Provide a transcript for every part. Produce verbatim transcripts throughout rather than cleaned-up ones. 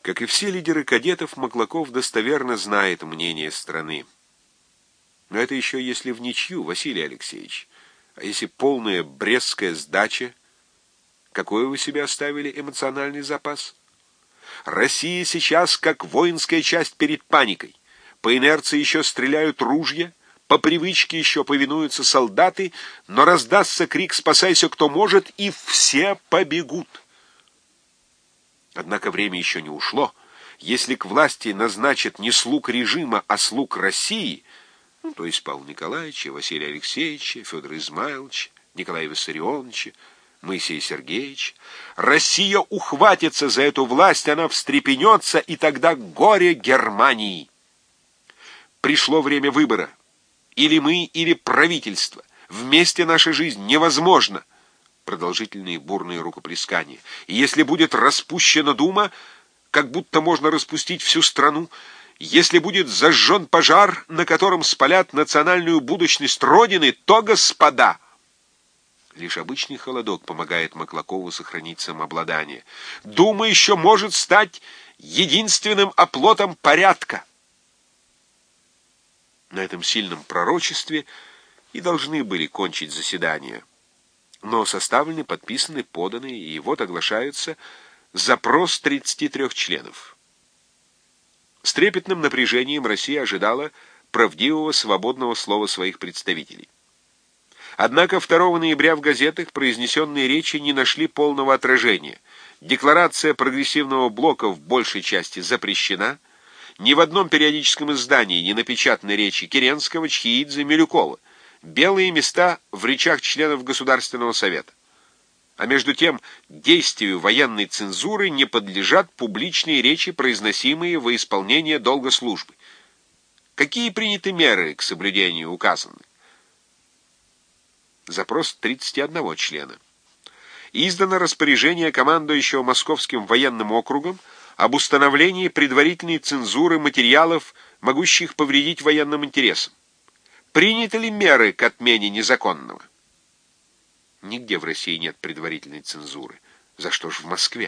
Как и все лидеры кадетов, Маклаков достоверно знает мнение страны. Но это еще если в ничью, Василий Алексеевич. А если полная брестская сдача, какой вы себе оставили эмоциональный запас? Россия сейчас как воинская часть перед паникой. По инерции еще стреляют ружья, по привычке еще повинуются солдаты, но раздастся крик «Спасайся, кто может!» и все побегут. Однако время еще не ушло. Если к власти назначат не слуг режима, а слуг России, ну, то есть Павла Николаевича, Василия Алексеевича, Федора Измайловича, Николая Виссарионовича, Моисея Сергеевича, Россия ухватится за эту власть, она встрепенется, и тогда горе Германии. Пришло время выбора. Или мы, или правительство. Вместе наша жизнь невозможна. Продолжительные бурные рукоплескания. И если будет распущена дума, как будто можно распустить всю страну, если будет зажжен пожар, на котором спалят национальную будущность Родины, то, господа, лишь обычный холодок помогает Маклакову сохранить самообладание. Дума еще может стать единственным оплотом порядка. На этом сильном пророчестве и должны были кончить заседание. Но составлены, подписаны, поданы, и вот оглашаются запрос тридцати трёх членов. С трепетным напряжением Россия ожидала правдивого свободного слова своих представителей. Однако второго ноября в газетах произнесенные речи не нашли полного отражения. Декларация прогрессивного блока в большей части запрещена. Ни в одном периодическом издании не напечатаны речи Керенского, Чхеидзе, Милюкова. Белые места в речах членов Государственного совета. А между тем, действию военной цензуры не подлежат публичные речи, произносимые во исполнение долга службы. Какие приняты меры к соблюдению указанных? Запрос тридцати одного члена. Издано распоряжение командующего Московским военным округом об установлении предварительной цензуры материалов, могущих повредить военным интересам. Приняты ли меры к отмене незаконного? Нигде в России нет предварительной цензуры. За что ж в Москве?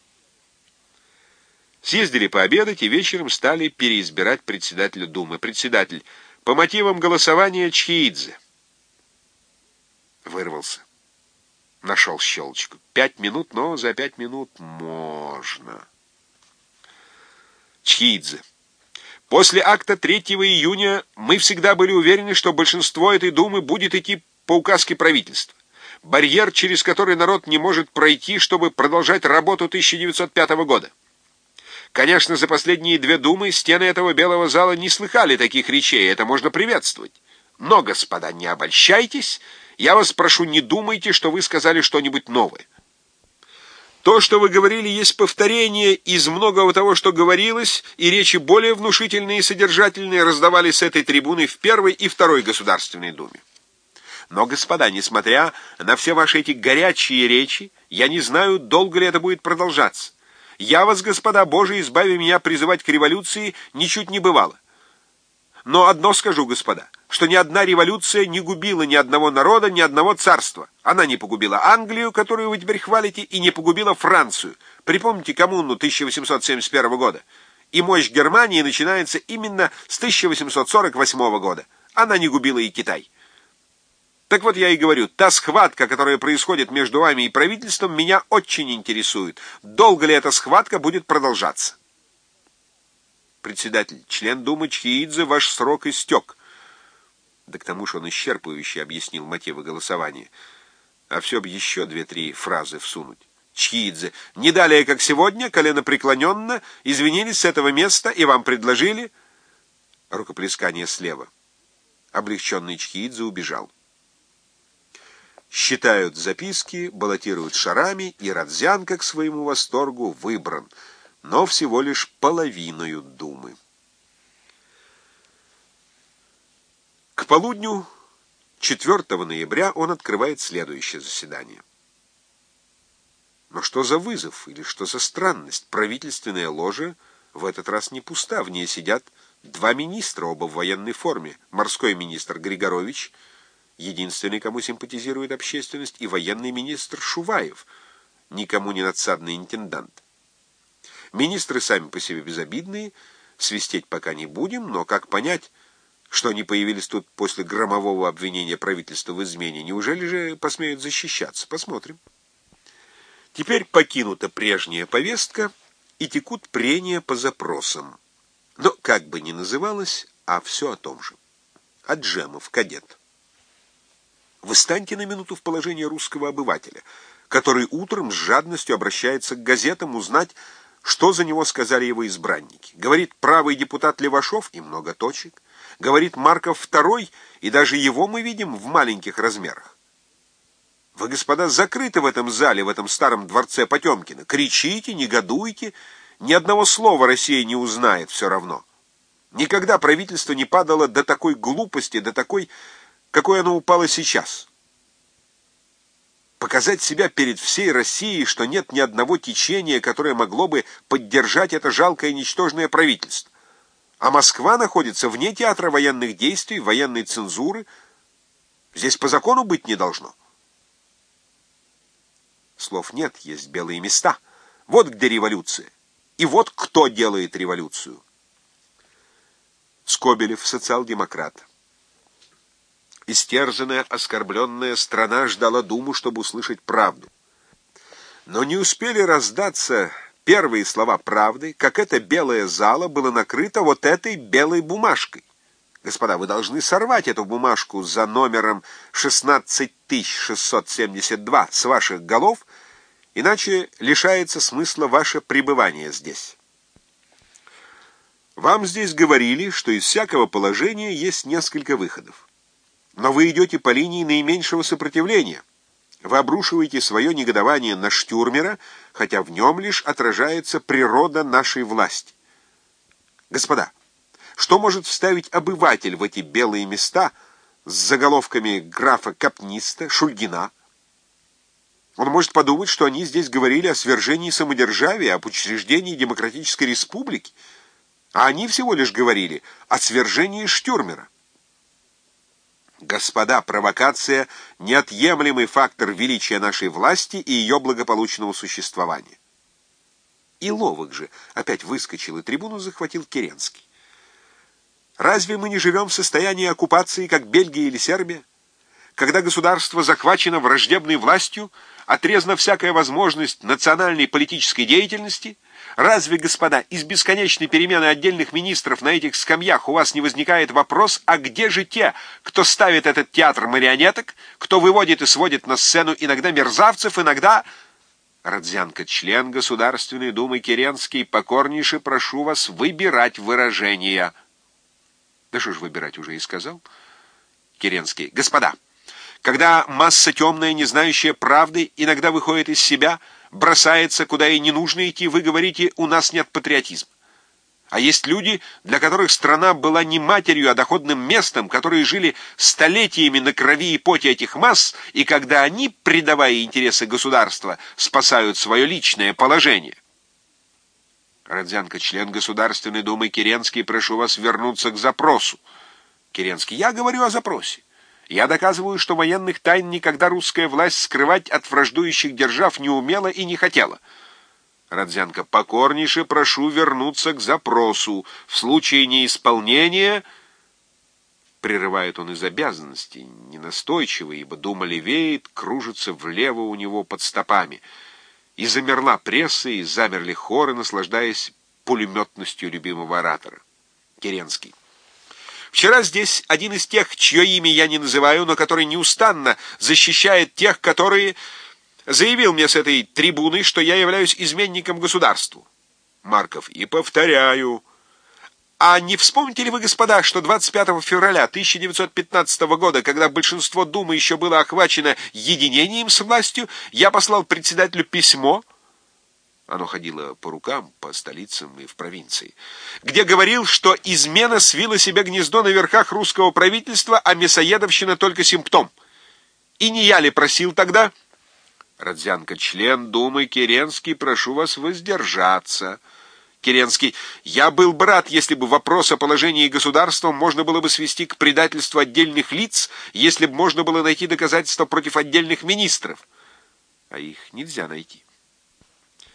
Съездили пообедать и вечером стали переизбирать председателя Думы. Председатель: по мотивам голосования Чхеидзе. Вырвался. Нашел щелочку. Пять минут, но за пять минут можно. Чхеидзе. После акта третьего июня мы всегда были уверены, что большинство этой Думы будет идти по указке правительства. Барьер, через который народ не может пройти, чтобы продолжать работу тысяча девятьсот пятого года. Конечно, за последние две Думы стены этого белого зала не слыхали таких речей, это можно приветствовать. Но, господа, не обольщайтесь, я вас прошу, не думайте, что вы сказали что-нибудь новое. То, что вы говорили, есть повторение из многого того, что говорилось, и речи более внушительные и содержательные раздавались с этой трибуны в Первой и Второй Государственной Думе. Но, господа, несмотря на все ваши эти горячие речи, я не знаю, долго ли это будет продолжаться. Я вас, господа, Боже, избави меня призывать к революции, ничуть не бывало. Но одно скажу, господа, что ни одна революция не губила ни одного народа, ни одного царства. Она не погубила Англию, которую вы теперь хвалите, и не погубила Францию. Припомните коммуну тысяча восемьсот семьдесят первого года. И мощь Германии начинается именно с тысяча восемьсот сорок восьмого года. Она не губила и Китай. Так вот я и говорю, та схватка, которая происходит между вами и правительством, меня очень интересует. Долго ли эта схватка будет продолжаться? Председатель, член Думы Чхеидзе, ваш срок истек. Да к тому же он исчерпывающе объяснил мотивы голосования. А все б еще две-три фразы всунуть. Чхеидзе, не далее, как сегодня, коленопреклоненно, извинились с этого места и вам предложили... Рукоплескание слева. Облегченный Чхеидзе убежал. Считают записки, баллотируют шарами, и Родзянко к своему восторгу выбран, но всего лишь половиною Думы. К полудню четвёртого ноября он открывает следующее заседание. Но что за вызов или что за странность? Правительственная ложа в этот раз не пуста, в ней сидят два министра, оба в военной форме. Морской министр Григорович, единственный, кому симпатизирует общественность, и военный министр Шуваев, никому не надсадный интендант. Министры сами по себе безобидные, свистеть пока не будем, но как понять, что они появились тут после громового обвинения правительства в измене? Неужели же посмеют защищаться? Посмотрим. Теперь покинута прежняя повестка, и текут прения по запросам. Но как бы ни называлось, а все о том же. Аджемов, кадет. Вы станьте на минуту в положение русского обывателя, который утром с жадностью обращается к газетам узнать, что за него сказали его избранники. Говорит правый депутат Левашов, и много точек. Говорит Марков второй, и даже его мы видим в маленьких размерах. Вы, господа, закрыты в этом зале, в этом старом дворце Потемкина. Кричите, негодуйте. Ни одного слова Россия не узнает все равно. Никогда правительство не падало до такой глупости, до такой, какой оно упало сейчас. Показать себя перед всей Россией, что нет ни одного течения, которое могло бы поддержать это жалкое ничтожное правительство. А Москва находится вне театра военных действий, военной цензуры. Здесь по закону быть не должно. Слов нет, есть белые места. Вот где революция. И вот кто делает революцию. Скобелев, социал-демократ. Истерзанная, оскорбленная страна ждала Думу, чтобы услышать правду. Но не успели раздаться первые слова правды, как эта белая зала была накрыта вот этой белой бумажкой. Господа, вы должны сорвать эту бумажку за номером шестнадцать тысяч шестьсот семьдесят два с ваших голов, иначе лишается смысла ваше пребывание здесь. Вам здесь говорили, что из всякого положения есть несколько выходов. Но вы идете по линии наименьшего сопротивления. Вы обрушиваете свое негодование на Штюрмера, хотя в нем лишь отражается природа нашей власти. Господа, что может вставить обыватель в эти белые места с заголовками графа Капниста, Шульгина? Он может подумать, что они здесь говорили о свержении самодержавия, об учреждении демократической республики, а они всего лишь говорили о свержении Штюрмера. Господа, провокация — неотъемлемый фактор величия нашей власти и ее благополучного существования. И ловок же опять выскочил, и трибуну захватил Керенский. Разве мы не живем в состоянии оккупации, как Бельгия или Сербия? Когда государство захвачено враждебной властью, отрезана всякая возможность национальной политической деятельности, разве, господа, из бесконечной перемены отдельных министров на этих скамьях у вас не возникает вопрос, а где же те, кто ставит этот театр марионеток, кто выводит и сводит на сцену иногда мерзавцев, иногда... Родзянко, член Государственной Думы Керенский, покорнейше прошу вас выбирать выражения. Да что ж выбирать, уже и сказал. Керенский. Господа, когда масса темная, не знающая правды, иногда выходит из себя, бросается, куда ей не нужно идти, вы говорите, у нас нет патриотизма. А есть люди, для которых страна была не матерью, а доходным местом, которые жили столетиями на крови и поте этих масс, и когда они, предавая интересы государства, спасают свое личное положение. Родзянко, член Государственной Думы Керенский, прошу вас вернуться к запросу. Керенский, я говорю о запросе. Я доказываю, что военных тайн никогда русская власть скрывать от враждующих держав не умела и не хотела. Родзянко, покорнейше прошу вернуться к запросу. В случае неисполнения... Прерывает он из обязанностей, ненастойчиво, ибо дума левеет, кружится влево у него под стопами. И замерла пресса, и замерли хоры, наслаждаясь пулеметностью любимого оратора. Керенский. Вчера здесь один из тех, чье имя я не называю, но который неустанно защищает тех, которые... заявил мне с этой трибуны, что я являюсь изменником государству. Марков. И повторяю. А не вспомните ли вы, господа, что двадцать пятого февраля тысяча девятьсот пятнадцатого года, когда большинство Думы еще было охвачено единением с властью, я послал председателю письмо, оно ходило по рукам, по столицам и в провинции, где говорил, что измена свила себе гнездо на верхах русского правительства, а мясоедовщина только симптом. И не я ли просил тогда... Родзянко, член Думы Керенский, прошу вас воздержаться. Керенский, я был бы рад, если бы вопрос о положении государства можно было бы свести к предательству отдельных лиц, если бы можно было найти доказательства против отдельных министров. А их нельзя найти.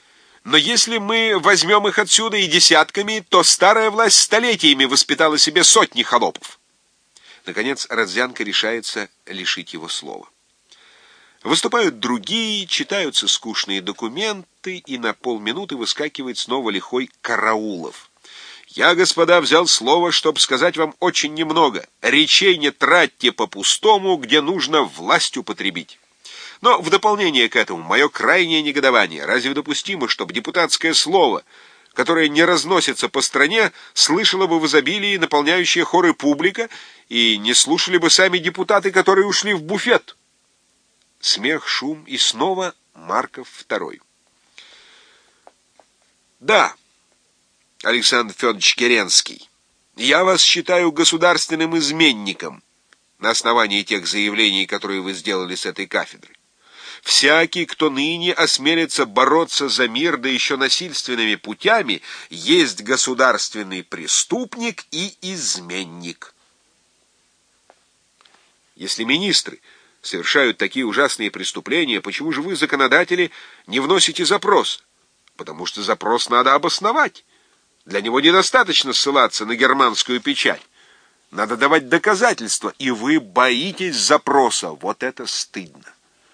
Но если мы возьмем их отсюда и десятками, то старая власть столетиями воспитала себе сотни холопов. Наконец Родзянко решается лишить его слова. Выступают другие, читаются скучные документы, и на полминуты выскакивает снова лихой Караулов. «Я, господа, взял слово, чтобы сказать вам очень немного. Речей не тратьте по-пустому, где нужно власть употребить. Но в дополнение к этому мое крайнее негодование. Разве допустимо, чтобы депутатское слово, которое не разносится по стране, слышало бы в изобилии наполняющие хоры публика, и не слушали бы сами депутаты, которые ушли в буфет?» Смех, шум, и снова Марков второй. «Да, Александр Федорович Керенский, я вас считаю государственным изменником на основании тех заявлений, которые вы сделали с этой кафедры. Всякий, кто ныне осмелится бороться за мир, да еще насильственными путями, есть государственный преступник и изменник». Если министры совершают такие ужасные преступления, почему же вы, законодатели, не вносите запрос? Потому что запрос надо обосновать. Для него недостаточно ссылаться на германскую печать. Надо давать доказательства, и вы боитесь запроса. Вот это стыдно.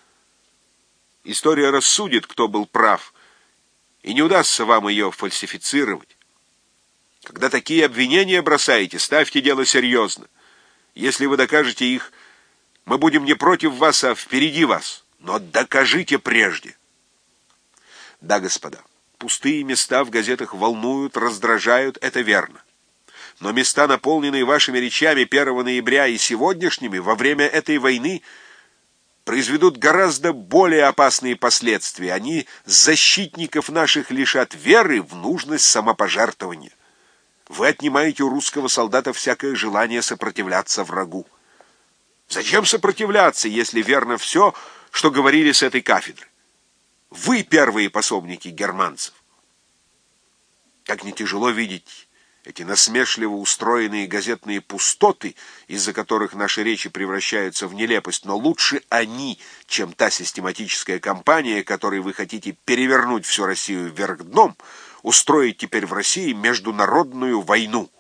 История рассудит, кто был прав, и не удастся вам ее фальсифицировать. Когда такие обвинения бросаете, ставьте дело серьезно. Если вы докажете их, мы будем не против вас, а впереди вас. Но докажите прежде. Да, господа, пустые места в газетах волнуют, раздражают, это верно. Но места, наполненные вашими речами первого ноября и сегодняшними, во время этой войны, произведут гораздо более опасные последствия. Они защитников наших лишат веры в нужность самопожертвования. Вы отнимаете у русского солдата всякое желание сопротивляться врагу. Зачем сопротивляться, если верно все, что говорили с этой кафедры? Вы первые пособники германцев. Как не тяжело видеть эти насмешливо устроенные газетные пустоты, из-за которых наши речи превращаются в нелепость, но лучше они, чем та систематическая кампания, которой вы хотите перевернуть всю Россию вверх дном, устроить теперь в России международную войну.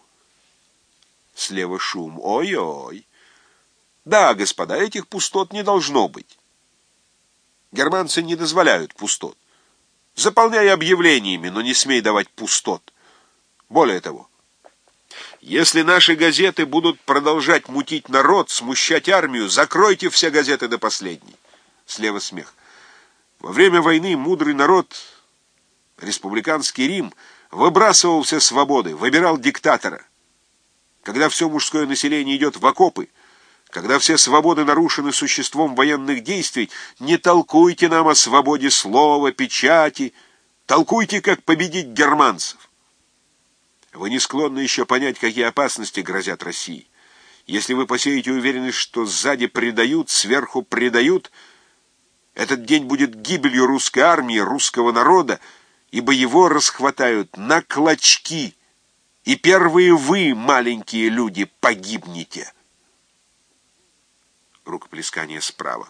Слева шум. Ой-ой. Да, господа, этих пустот не должно быть. Германцы не дозволяют пустот. Заполняй объявлениями, но не смей давать пустот. Более того, если наши газеты будут продолжать мутить народ, смущать армию, закройте все газеты до последней. Слева смех. Во время войны мудрый народ, республиканский Рим, выбрасывал все свободы, выбирал диктатора. Когда все мужское население идет в окопы, когда все свободы нарушены существом военных действий, не толкуйте нам о свободе слова, печати, толкуйте, как победить германцев. Вы не склонны еще понять, какие опасности грозят России. Если вы посеете уверенность, что сзади предают, сверху предают, этот день будет гибелью русской армии, русского народа, ибо его расхватают на клочки, и первые вы, маленькие люди, погибнете. Рукоплескание справа.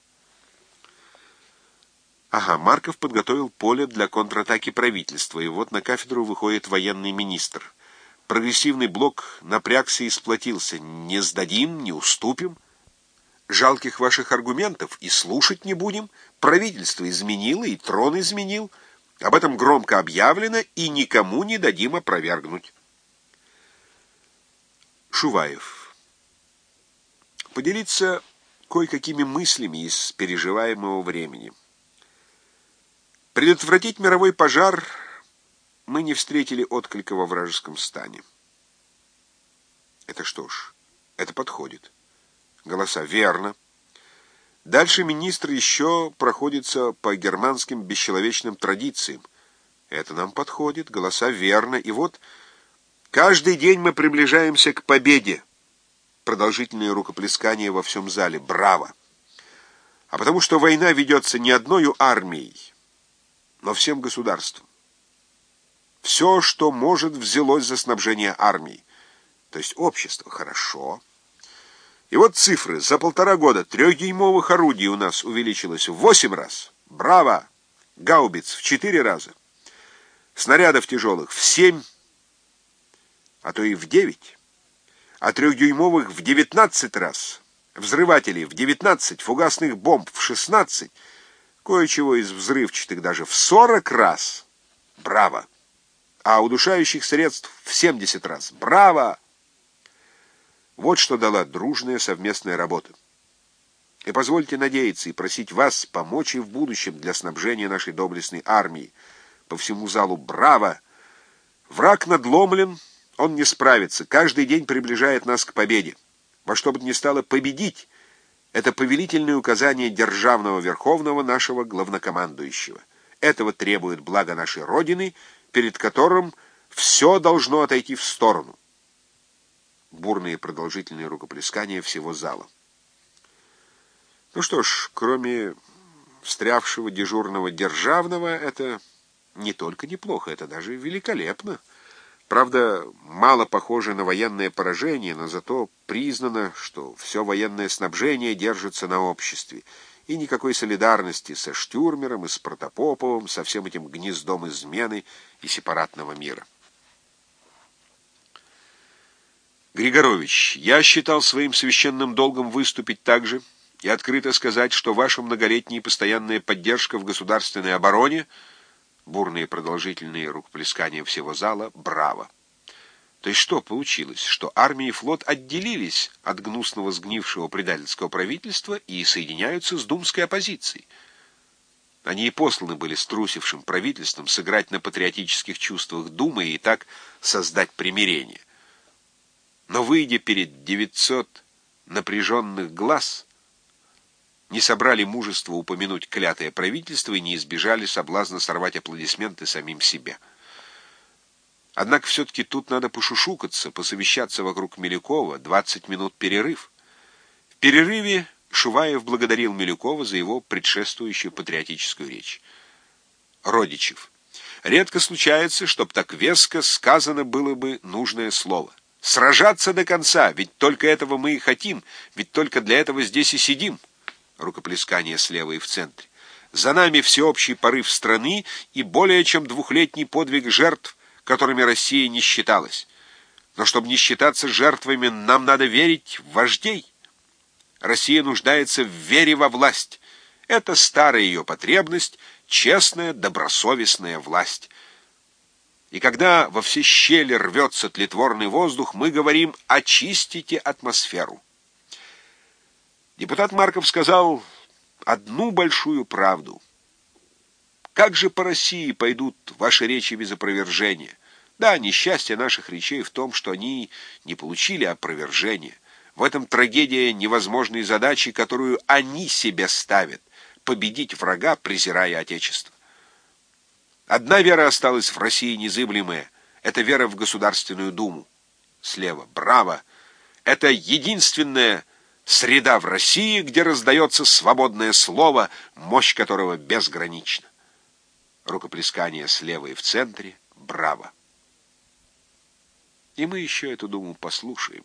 Ага, Марков подготовил поле для контратаки правительства, и вот на кафедру выходит военный министр. Прогрессивный блок напрягся и сплотился. Не сдадим, не уступим. Жалких ваших аргументов и слушать не будем. Правительство изменило, и трон изменил. Об этом громко объявлено, и никому не дадим опровергнуть. Шуваев. Поделиться кое-какими мыслями из переживаемого времени. Предотвратить мировой пожар мы не встретили отклика во вражеском стане. Это что ж, это подходит. Голоса верно. Дальше министр еще проходится по германским бесчеловечным традициям. Это нам подходит. Голоса верно. И вот каждый день мы приближаемся к победе. Продолжительные рукоплескания во всем зале. Браво! А потому что война ведется не одною армией, но всем государством. Все, что может, взялось за снабжение армии. То есть общество. Хорошо. И вот цифры. За полтора года трехдюймовых орудий у нас увеличилось в восемь раз. Браво! Гаубиц в четыре раза. снарядов тяжелых в семь, а то и в девять, а трехдюймовых в девятнадцать раз, взрывателей в девятнадцать, фугасных бомб в шестнадцать, кое-чего из взрывчатых даже в сорок раз. Браво! А удушающих средств в семьдесят раз. Браво! Вот что дала дружная совместная работа. И позвольте надеяться и просить вас помочь и в будущем для снабжения нашей доблестной армии. По всему залу браво! Враг надломлен, он не справится, каждый день приближает нас к победе. Во что бы ни стало победить, это повелительное указание державного верховного нашего главнокомандующего. Этого требует благо нашей Родины, перед которым все должно отойти в сторону. Бурные продолжительные рукоплескания всего зала. Ну что ж, кроме встрявшего дежурного державного, это не только неплохо, это даже великолепно. Правда, мало похоже на военное поражение, но зато признано, что все военное снабжение держится на обществе, и никакой солидарности со Штюрмером и с Протопоповым, со всем этим гнездом измены и сепаратного мира. Григорович, я считал своим священным долгом выступить также и открыто сказать, что ваша многолетняя и постоянная поддержка в государственной обороне, бурные продолжительные рукоплескания всего зала, браво. То есть что получилось? Что армия и флот отделились от гнусного сгнившего предательского правительства и соединяются с думской оппозицией. Они и посланы были струсившим правительством сыграть на патриотических чувствах Думы и так создать примирение. Но, выйдя перед девятьсот напряженных глаз, не собрали мужества упомянуть клятое правительство и не избежали соблазна сорвать аплодисменты самим себе. Однако все-таки тут надо пошушукаться, посовещаться вокруг Милюкова, двадцать минут перерыв. В перерыве Шуваев благодарил Милюкова за его предшествующую патриотическую речь. Родичев. Редко случается, чтоб так веско сказано было бы нужное слово. Сражаться до конца, ведь только этого мы и хотим, ведь только для этого здесь и сидим. Рукоплескание слева и в центре. За нами всеобщий порыв страны и более чем двухлетний подвиг жертв, которыми Россия не считалась. Но чтобы не считаться жертвами, нам надо верить в вождей. Россия нуждается в вере во власть. Это старая ее потребность, честная, добросовестная власть. И когда во все щели рвется тлетворный воздух, мы говорим «очистите атмосферу». Депутат Марков сказал одну большую правду. Как же по России пойдут ваши речи без опровержения? Да, несчастье наших речей в том, что они не получили опровержения. В этом трагедия невозможной задачи, которую они себе ставят — победить врага, презирая Отечество. Одна вера осталась в России незыблемая — это вера в Государственную Думу. Слева. Браво! Это единственная среда в России, где раздается свободное слово, мощь которого безгранична. Рукоплескание слева и в центре. Браво! И мы еще эту думу послушаем.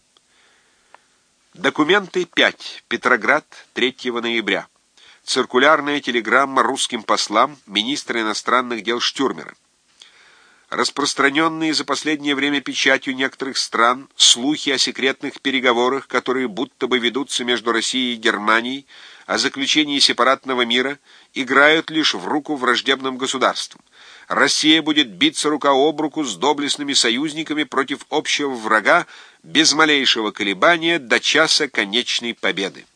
Документы пять. Петроград, третьего ноября. Циркулярная телеграмма русским послам министра иностранных дел Штюрмера. Распространенные за последнее время печатью некоторых стран слухи о секретных переговорах, которые будто бы ведутся между Россией и Германией о заключении сепаратного мира, играют лишь в руку враждебным государствам. Россия будет биться рука об руку с доблестными союзниками против общего врага без малейшего колебания до часа конечной победы.